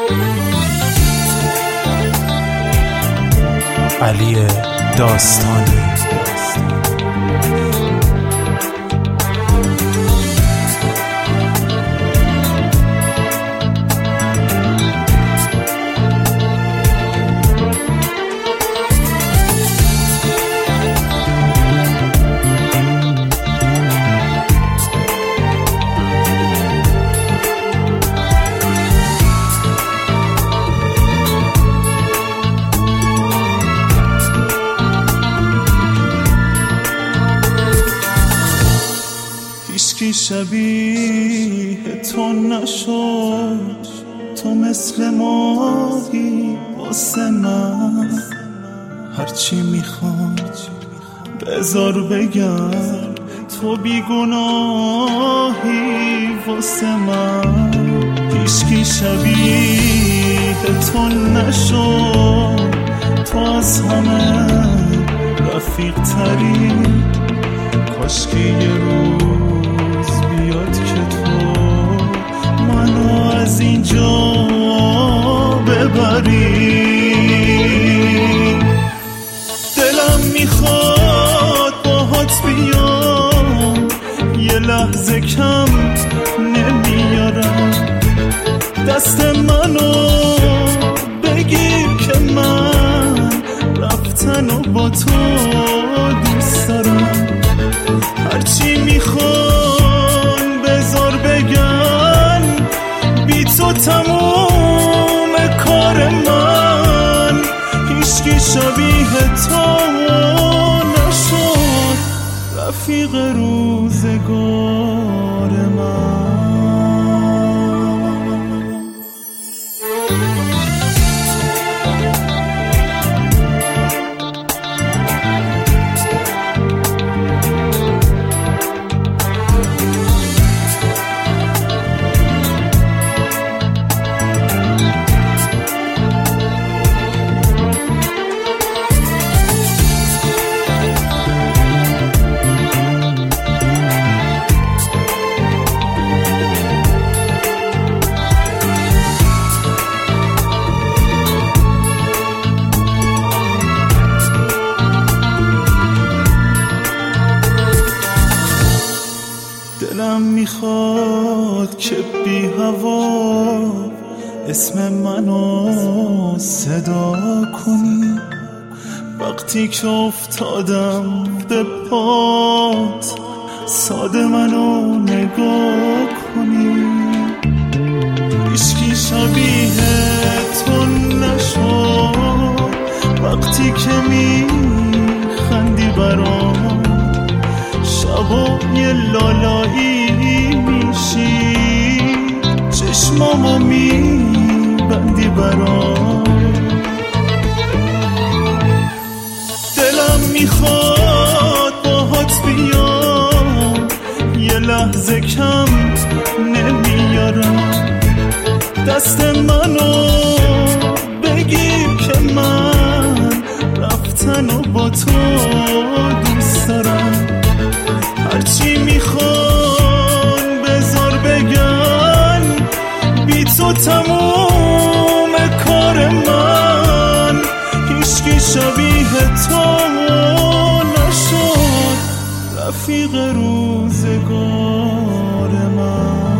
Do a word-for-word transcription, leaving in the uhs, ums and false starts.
علی داستانی. هیچکی شبیه تو نشد، تو مثل ماهی واسه من. هرچی میخوام بذار بگم، تو بیگناهی واسه من. هیچکی شبیه تو نشد، تو از همه رفیق تری. کاشکی یه روز بیاد که تو منو از اینجا ببری. دلم میخواد باهات بیام، یه لحظه کم نمیارم. دست منو بگیر که من رفتن و با تو دوست دارم. هرچی میخوان بذار بگن، بی تو تموم کار من. هیچکی شبیه تو نشد، رفیق روزگار من. دلم میخواد که بی هوا اسم منو صدا کنی. وقتی که افتادم به پات، ساده منو نگاه کنی. هیچکی شبیه تو نشد، وقتی که میخندی برام. شبا یه لالایی میشی، چشمامو میبندی برام. دلم میخواد باهات بیام، یه لحظه کم نمیارم. دست منو بگیر که من رفتن و با تو دوست دارم. هرچی میخوان بذار بگن، بی تو تموم کار من. هیچکی شبیه تو نشد، رفیق روزگار من.